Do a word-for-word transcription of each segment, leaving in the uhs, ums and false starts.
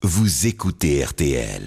vous écoutez R T L.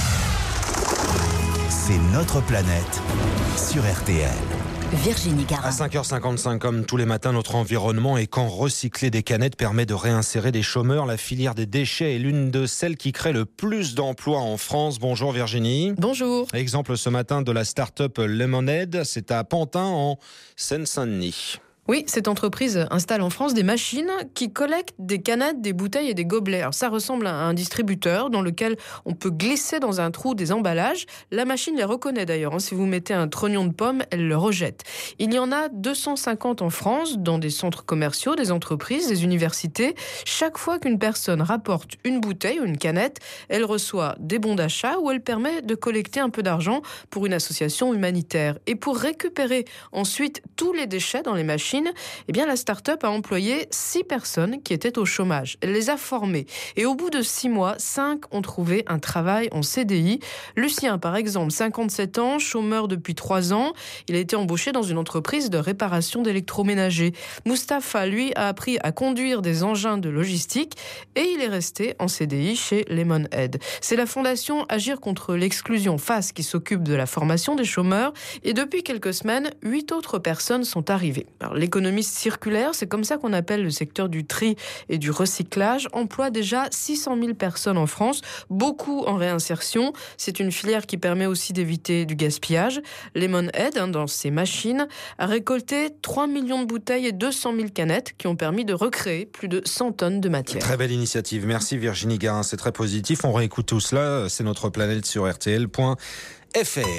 C'est notre planète sur R T L. Virginie Garin. À cinq heures cinquante-cinq, comme tous les matins, notre environnement et quand recycler des canettes permet de réinsérer des chômeurs. La filière des déchets est l'une de celles qui crée le plus d'emplois en France. Bonjour Virginie. Bonjour. Exemple ce matin de la start-up Lemonade, c'est à Pantin en Seine-Saint-Denis. Oui, cette entreprise installe en France des machines qui collectent des canettes, des bouteilles et des gobelets. Alors, ça ressemble à un distributeur dans lequel on peut glisser dans un trou des emballages. La machine les reconnaît d'ailleurs. Hein. Si vous mettez un trognon de pomme, elle le rejette. Il y en a deux cent cinquante en France, dans des centres commerciaux, des entreprises, des universités. Chaque fois qu'une personne rapporte une bouteille ou une canette, elle reçoit des bons d'achat ou elle permet de collecter un peu d'argent pour une association humanitaire. Et pour récupérer ensuite tous les déchets dans les machines, eh bien, la start-up a employé six personnes qui étaient au chômage. Elle les a formées. Et au bout de six mois, cinq ont trouvé un travail en C D I. Lucien, par exemple, cinquante-sept ans, chômeur depuis trois ans. Il a été embauché dans une entreprise de réparation d'électroménager. Mustapha, lui, a appris à conduire des engins de logistique et il est resté en C D I chez Lemonade. C'est la fondation Agir contre l'exclusion F A S qui s'occupe de la formation des chômeurs. Et depuis quelques semaines, huit autres personnes sont arrivées. Alors, l'économie circulaire, c'est comme ça qu'on appelle le secteur du tri et du recyclage, emploie déjà six cent mille personnes en France, beaucoup en réinsertion. C'est une filière qui permet aussi d'éviter du gaspillage. Lemonade, hein, dans ses machines, a récolté trois millions de bouteilles et deux cent mille canettes qui ont permis de recréer plus de cent tonnes de matière. Très belle initiative. Merci Virginie Garin, c'est très positif. On réécoute tout cela, c'est notre planète sur R T L point F R.